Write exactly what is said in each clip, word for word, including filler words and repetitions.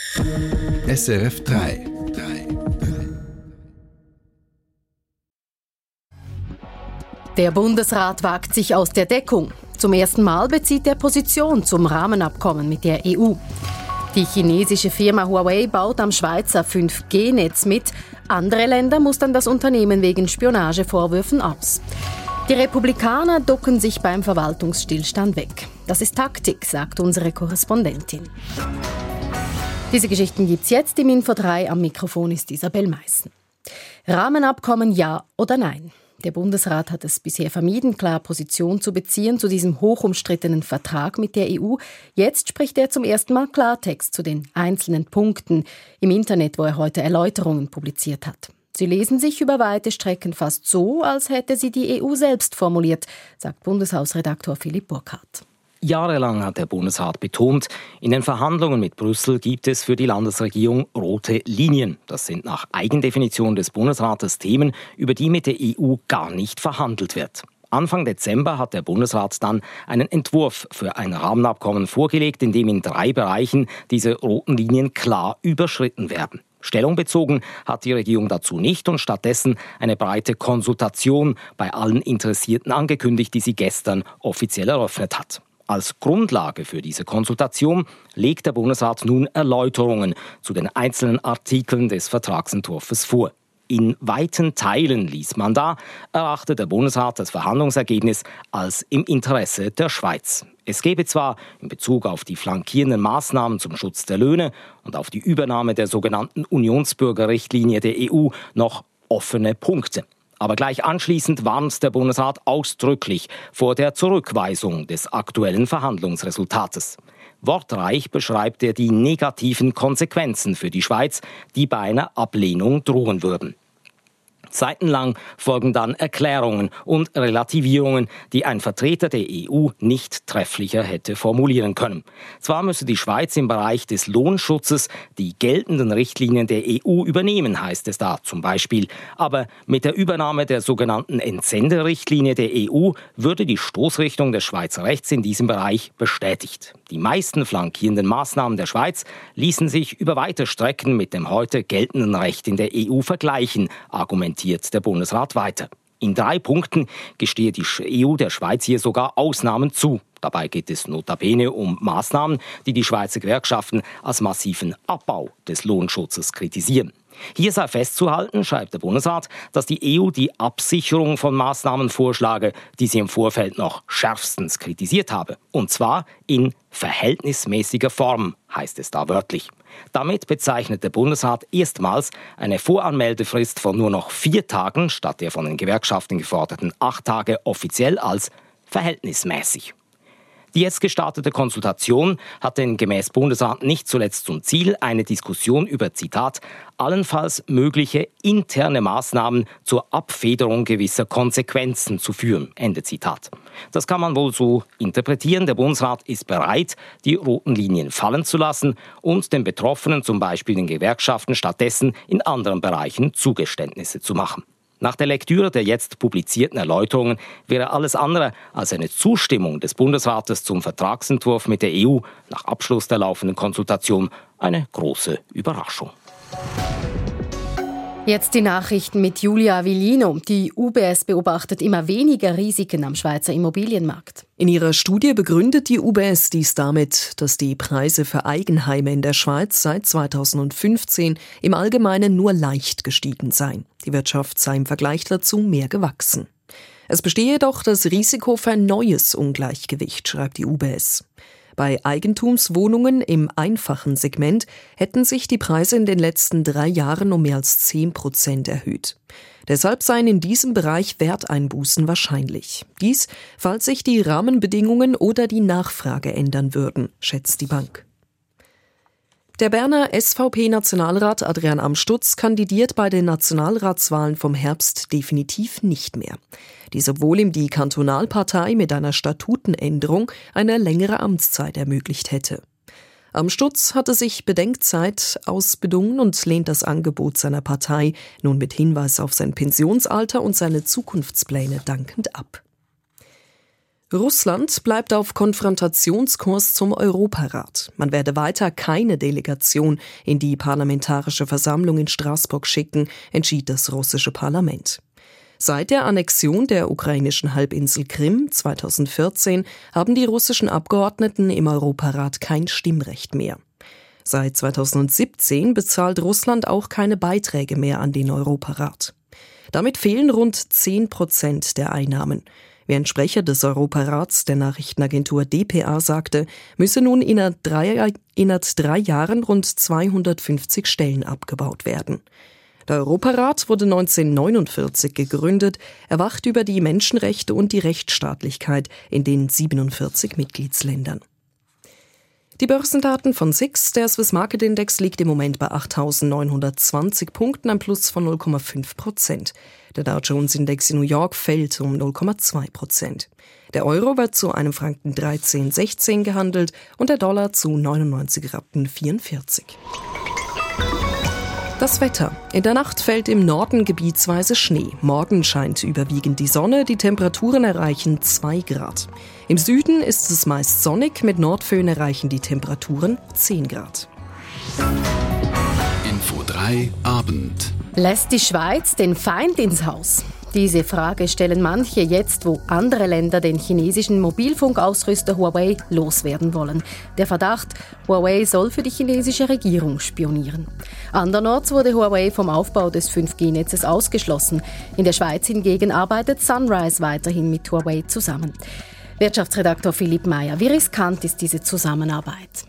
S R F drei. Der Bundesrat wagt sich aus der Deckung. Zum ersten Mal bezieht er Position zum Rahmenabkommen mit der E U. Die chinesische Firma Huawei baut am Schweizer fünf G Netz mit. Andere Länder mustern das Unternehmen wegen Spionagevorwürfen aus. Die Republikaner ducken sich beim Verwaltungsstillstand weg. Das ist Taktik, sagt unsere Korrespondentin. Diese Geschichten gibt's jetzt im Info drei. Am Mikrofon ist Isabel Meissen. Rahmenabkommen ja oder nein? Der Bundesrat hat es bisher vermieden, klar Position zu beziehen zu diesem hochumstrittenen Vertrag mit der E U. Jetzt spricht er zum ersten Mal Klartext zu den einzelnen Punkten im Internet, wo er heute Erläuterungen publiziert hat. Sie lesen sich über weite Strecken fast so, als hätte sie die E U selbst formuliert, sagt Bundeshausredaktor Philipp Burkhardt. Jahrelang hat der Bundesrat betont, in den Verhandlungen mit Brüssel gibt es für die Landesregierung rote Linien. Das sind nach Eigendefinition des Bundesrates Themen, über die mit der E U gar nicht verhandelt wird. Anfang Dezember hat der Bundesrat dann einen Entwurf für ein Rahmenabkommen vorgelegt, in dem in drei Bereichen diese roten Linien klar überschritten werden. Stellung bezogen hat die Regierung dazu nicht und stattdessen eine breite Konsultation bei allen Interessierten angekündigt, die sie gestern offiziell eröffnet hat. Als Grundlage für diese Konsultation legt der Bundesrat nun Erläuterungen zu den einzelnen Artikeln des Vertragsentwurfs vor. In weiten Teilen liest man da, erachtet der Bundesrat das Verhandlungsergebnis als im Interesse der Schweiz. Es gebe zwar in Bezug auf die flankierenden Maßnahmen zum Schutz der Löhne und auf die Übernahme der sogenannten Unionsbürgerrichtlinie der E U noch offene Punkte. Aber gleich anschließend warnt der Bundesrat ausdrücklich vor der Zurückweisung des aktuellen Verhandlungsresultates. Wortreich beschreibt er die negativen Konsequenzen für die Schweiz, die bei einer Ablehnung drohen würden. Seitenlang folgen dann Erklärungen und Relativierungen, die ein Vertreter der E U nicht trefflicher hätte formulieren können. Zwar müsse die Schweiz im Bereich des Lohnschutzes die geltenden Richtlinien der E U übernehmen, heißt es da zum Beispiel. Aber mit der Übernahme der sogenannten Entsenderichtlinie der E U würde die Stoßrichtung des Schweizer Rechts in diesem Bereich bestätigt. Die meisten flankierenden Maßnahmen der Schweiz ließen sich über weite Strecken mit dem heute geltenden Recht in der E U vergleichen, argumentiert der Bundesrat weiter. In drei Punkten gestehe die E U der Schweiz hier sogar Ausnahmen zu. Dabei geht es notabene um Maßnahmen, die die Schweizer Gewerkschaften als massiven Abbau des Lohnschutzes kritisieren. Hier sei festzuhalten, schreibt der Bundesrat, dass die E U die Absicherung von Maßnahmen vorschlage, die sie im Vorfeld noch schärfstens kritisiert habe. Und zwar in verhältnismäßiger Form, heißt es da wörtlich. Damit bezeichnet der Bundesrat erstmals eine Voranmeldefrist von nur noch vier Tagen statt der von den Gewerkschaften geforderten acht Tage offiziell als verhältnismäßig. Die jetzt gestartete Konsultation hat denn gemäß Bundesrat nicht zuletzt zum Ziel, eine Diskussion über, Zitat, allenfalls mögliche interne Maßnahmen zur Abfederung gewisser Konsequenzen zu führen. Ende Zitat. Das kann man wohl so interpretieren. Der Bundesrat ist bereit, die roten Linien fallen zu lassen und den Betroffenen, zum Beispiel den Gewerkschaften, stattdessen in anderen Bereichen Zugeständnisse zu machen. Nach der Lektüre der jetzt publizierten Erläuterungen wäre alles andere als eine Zustimmung des Bundesrates zum Vertragsentwurf mit der E U nach Abschluss der laufenden Konsultation eine große Überraschung. Jetzt die Nachrichten mit Julia Avellino. Die U B S beobachtet immer weniger Risiken am Schweizer Immobilienmarkt. In ihrer Studie begründet die U B S dies damit, dass die Preise für Eigenheime in der Schweiz seit zweitausendfünfzehn im Allgemeinen nur leicht gestiegen seien. Die Wirtschaft sei im Vergleich dazu mehr gewachsen. Es bestehe jedoch das Risiko für ein neues Ungleichgewicht, schreibt die U B S. Bei Eigentumswohnungen im einfachen Segment hätten sich die Preise in den letzten drei Jahren um mehr als zehn Prozent erhöht. Deshalb seien in diesem Bereich Werteinbußen wahrscheinlich. Dies, falls sich die Rahmenbedingungen oder die Nachfrage ändern würden, schätzt die Bank. Der Berner S V P-Nationalrat Adrian Amstutz kandidiert bei den Nationalratswahlen vom Herbst definitiv nicht mehr. Dies, obwohl ihm die Kantonalpartei mit einer Statutenänderung eine längere Amtszeit ermöglicht hätte. Amstutz hatte sich Bedenkzeit ausbedungen und lehnt das Angebot seiner Partei nun mit Hinweis auf sein Pensionsalter und seine Zukunftspläne dankend ab. Russland bleibt auf Konfrontationskurs zum Europarat. Man werde weiter keine Delegation in die Parlamentarische Versammlung in Straßburg schicken, entschied das russische Parlament. Seit der Annexion der ukrainischen Halbinsel Krim zweitausendvierzehn haben die russischen Abgeordneten im Europarat kein Stimmrecht mehr. Seit zweitausendsiebzehn bezahlt Russland auch keine Beiträge mehr an den Europarat. Damit fehlen rund zehn Prozent der Einnahmen. Wie ein Sprecher des Europarats der Nachrichtenagentur D P A sagte, müsse nun innerhalb drei, innerhalb drei Jahren rund zweihundertfünfzig Stellen abgebaut werden. Der Europarat wurde neunzehnhundertneunundvierzig gegründet, er wacht über die Menschenrechte und die Rechtsstaatlichkeit in den siebenundvierzig Mitgliedsländern. Die Börsendaten von S I X, der Swiss Market Index liegt im Moment bei achttausendneunhundertzwanzig Punkten, ein Plus von null Komma fünf Prozent. Der Dow Jones Index in New York fällt um null Komma zwei Prozent. Der Euro wird zu einem Franken dreizehn Komma sechzehn gehandelt und der Dollar zu neunundneunzig Rappen vierundvierzig. Das Wetter. In der Nacht fällt im Norden gebietsweise Schnee. Morgen scheint überwiegend die Sonne, die Temperaturen erreichen zwei Grad. Im Süden ist es meist sonnig, mit Nordföhn erreichen die Temperaturen zehn Grad. Info drei Abend. Lässt die Schweiz den Feind ins Haus? Diese Frage stellen manche jetzt, wo andere Länder den chinesischen Mobilfunkausrüster Huawei loswerden wollen. Der Verdacht, Huawei soll für die chinesische Regierung spionieren. Andernorts wurde Huawei vom Aufbau des fünf G Netzes ausgeschlossen. In der Schweiz hingegen arbeitet Sunrise weiterhin mit Huawei zusammen. Wirtschaftsredaktor Philipp Meyer, wie riskant ist diese Zusammenarbeit?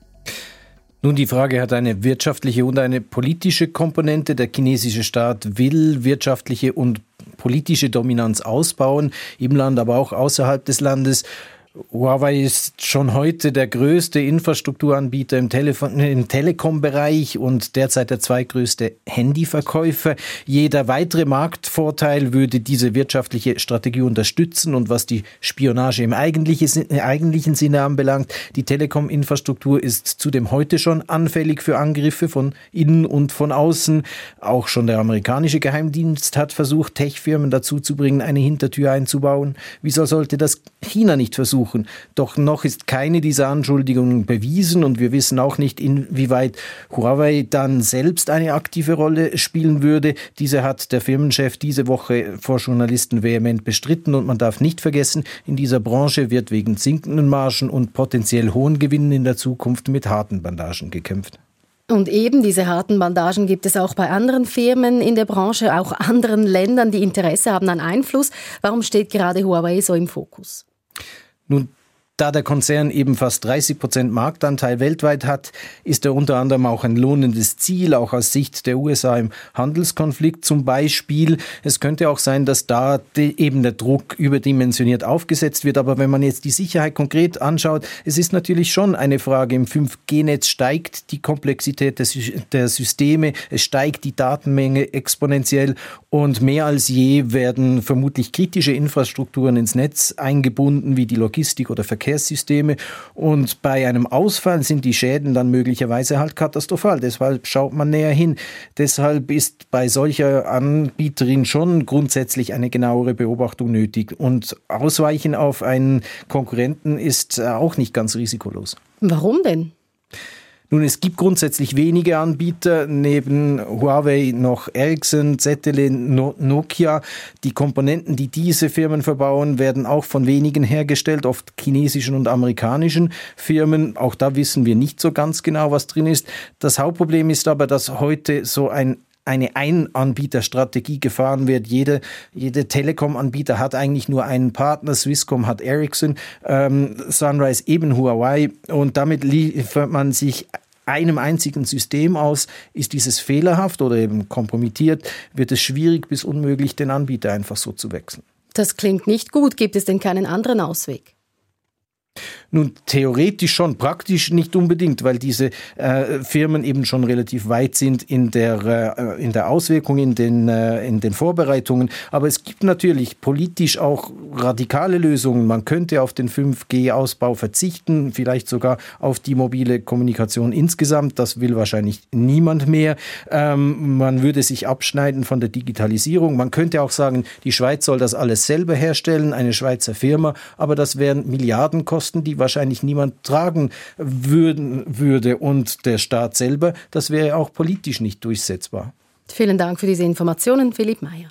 Nun, die Frage hat eine wirtschaftliche und eine politische Komponente. Der chinesische Staat will wirtschaftliche und politische Dominanz ausbauen, im Land, aber auch außerhalb des Landes. Huawei ist schon heute der größte Infrastrukturanbieter im, Telefon- im Telekom-Bereich und derzeit der zweitgrößte Handyverkäufer. Jeder weitere Marktvorteil würde diese wirtschaftliche Strategie unterstützen. Und was die Spionage im eigentlichen Sinne anbelangt, die Telekom-Infrastruktur ist zudem heute schon anfällig für Angriffe von innen und von außen. Auch schon der amerikanische Geheimdienst hat versucht, Tech-Firmen dazu zu bringen, eine Hintertür einzubauen. Wieso sollte das China nicht versuchen? Doch noch ist keine dieser Anschuldigungen bewiesen und wir wissen auch nicht, inwieweit Huawei dann selbst eine aktive Rolle spielen würde. Diese hat der Firmenchef diese Woche vor Journalisten vehement bestritten und man darf nicht vergessen, in dieser Branche wird wegen sinkenden Margen und potenziell hohen Gewinnen in der Zukunft mit harten Bandagen gekämpft. Und eben diese harten Bandagen gibt es auch bei anderen Firmen in der Branche, auch anderen Ländern, die Interesse haben an Einfluss. Warum steht gerade Huawei so im Fokus? Nun, da der Konzern eben fast dreißig Prozent Marktanteil weltweit hat, ist er unter anderem auch ein lohnendes Ziel, auch aus Sicht der U S A im Handelskonflikt zum Beispiel. Es könnte auch sein, dass da die, eben der Druck überdimensioniert aufgesetzt wird. Aber wenn man jetzt die Sicherheit konkret anschaut, es ist natürlich schon eine Frage, im fünf G Netz steigt die Komplexität des, der Systeme, es steigt die Datenmenge exponentiell und mehr als je werden vermutlich kritische Infrastrukturen ins Netz eingebunden, wie die Logistik oder Verkehr. Verkehrssysteme und bei einem Ausfall sind die Schäden dann möglicherweise halt katastrophal. Deshalb schaut man näher hin. Deshalb ist bei solcher Anbieterin schon grundsätzlich eine genauere Beobachtung nötig und Ausweichen auf einen Konkurrenten ist auch nicht ganz risikolos. Warum denn? Nun, es gibt grundsätzlich wenige Anbieter, neben Huawei noch Ericsson, Z T E, Nokia. Die Komponenten, die diese Firmen verbauen, werden auch von wenigen hergestellt, oft chinesischen und amerikanischen Firmen. Auch da wissen wir nicht so ganz genau, was drin ist. Das Hauptproblem ist aber, dass heute so ein eine Ein-Anbieter-Strategie gefahren wird. Jede, jede Telekom-Anbieter hat eigentlich nur einen Partner. Swisscom hat Ericsson, ähm, Sunrise eben Huawei. Und damit liefert man sich einem einzigen System aus. Ist dieses fehlerhaft oder eben kompromittiert, wird es schwierig bis unmöglich, den Anbieter einfach so zu wechseln. Das klingt nicht gut. Gibt es denn keinen anderen Ausweg? Nun, theoretisch schon, praktisch nicht unbedingt, weil diese äh, Firmen eben schon relativ weit sind in der, äh, in der Auswirkung, in den, äh, in den Vorbereitungen. Aber es gibt natürlich politisch auch radikale Lösungen. Man könnte auf den fünf G Ausbau verzichten, vielleicht sogar auf die mobile Kommunikation insgesamt. Das will wahrscheinlich niemand mehr. Ähm, man würde sich abschneiden von der Digitalisierung. Man könnte auch sagen, die Schweiz soll das alles selber herstellen, eine Schweizer Firma. Aber das wären Milliardenkosten, die wahrscheinlich niemand tragen würden, würde. Und der Staat selber, das wäre auch politisch nicht durchsetzbar. Vielen Dank für diese Informationen, Philipp Meyer.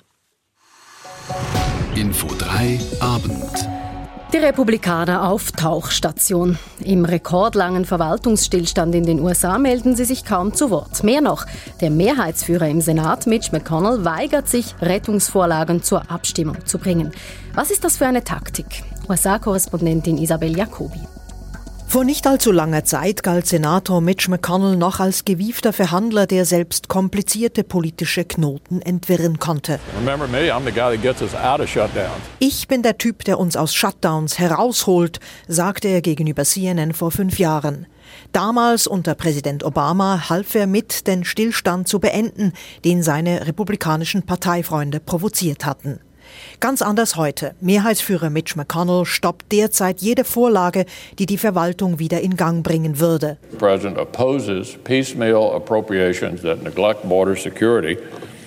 Info drei Abend. Die Republikaner auf Tauchstation. Im rekordlangen Verwaltungsstillstand in den U S A melden sie sich kaum zu Wort. Mehr noch, der Mehrheitsführer im Senat, Mitch McConnell, weigert sich, Rettungsvorlagen zur Abstimmung zu bringen. Was ist das für eine Taktik? U S A-Korrespondentin Isabel Jacobi. Vor nicht allzu langer Zeit galt Senator Mitch McConnell noch als gewiefter Verhandler, der selbst komplizierte politische Knoten entwirren konnte. Remember me, I'm the guy that gets us out of shutdowns. Ich bin der Typ, der uns aus Shutdowns herausholt, sagte er gegenüber C N N vor fünf Jahren. Damals unter Präsident Obama half er mit, den Stillstand zu beenden, den seine republikanischen Parteifreunde provoziert hatten. Ganz anders heute. Mehrheitsführer Mitch McConnell stoppt derzeit jede Vorlage, die die Verwaltung wieder in Gang bringen würde. The president opposes piecemeal appropriations that neglect border security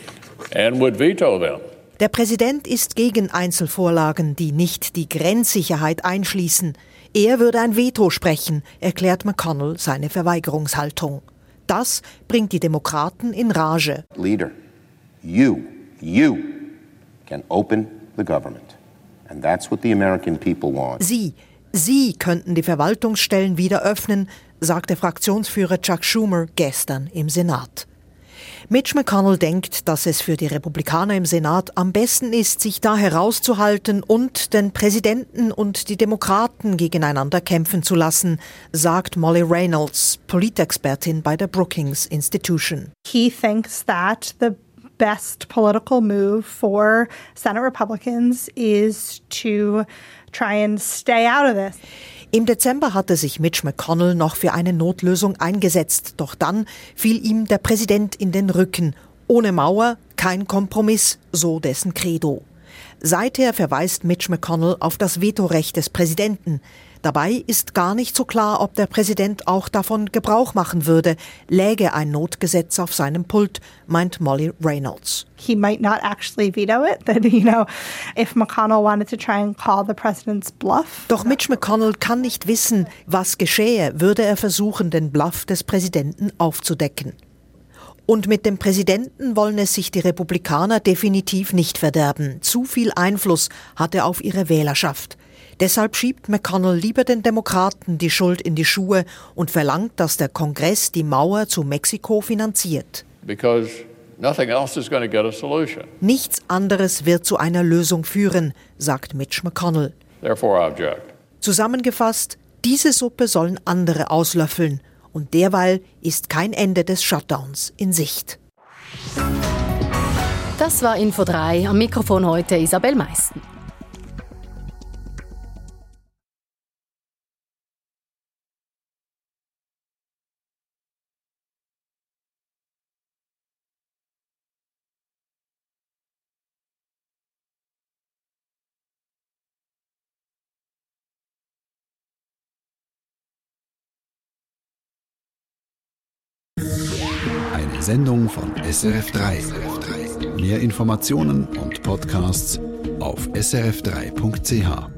and would veto them. Der Präsident ist gegen Einzelvorlagen, die nicht die Grenzsicherheit einschließen. Er würde ein Veto sprechen, erklärt McConnell seine Verweigerungshaltung. Das bringt die Demokraten in Rage. Leader, you, you can open the government. And that's what the American people want. Sie, Sie könnten die Verwaltungsstellen wieder öffnen, sagte Fraktionsführer Chuck Schumer gestern im Senat. Mitch McConnell denkt, dass es für die Republikaner im Senat am besten ist, sich da herauszuhalten und den Präsidenten und die Demokraten gegeneinander kämpfen zu lassen, sagt Molly Reynolds, Politexpertin bei der Brookings Institution. He thinks that the best political move for Senate Republicans is to try and stay out of this. Im Dezember hatte sich Mitch McConnell noch für eine Notlösung eingesetzt, doch dann fiel ihm der Präsident in den Rücken. Ohne Mauer, kein Kompromiss, so dessen Credo. Seither verweist Mitch McConnell auf das Vetorecht des Präsidenten. Dabei ist gar nicht so klar, ob der Präsident auch davon Gebrauch machen würde, läge ein Notgesetz auf seinem Pult, meint Molly Reynolds. He might not actually veto it, that, you know, if McConnell wanted to try and call the president's bluff. Doch Mitch McConnell kann nicht wissen, was geschähe, würde er versuchen, den Bluff des Präsidenten aufzudecken. Und mit dem Präsidenten wollen es sich die Republikaner definitiv nicht verderben. Zu viel Einfluss hat er auf ihre Wählerschaft. Deshalb schiebt McConnell lieber den Demokraten die Schuld in die Schuhe und verlangt, dass der Kongress die Mauer zu Mexiko finanziert. Because nothing else is going to get a solution. Nichts anderes wird zu einer Lösung führen, sagt Mitch McConnell. Therefore I object. Zusammengefasst, diese Suppe sollen andere auslöffeln. Und derweil ist kein Ende des Shutdowns in Sicht. Das war Info drei. Am Mikrofon heute Isabel Meisten. Eine Sendung von S R F drei. Mehr Informationen und Podcasts auf s r f drei punkt c h.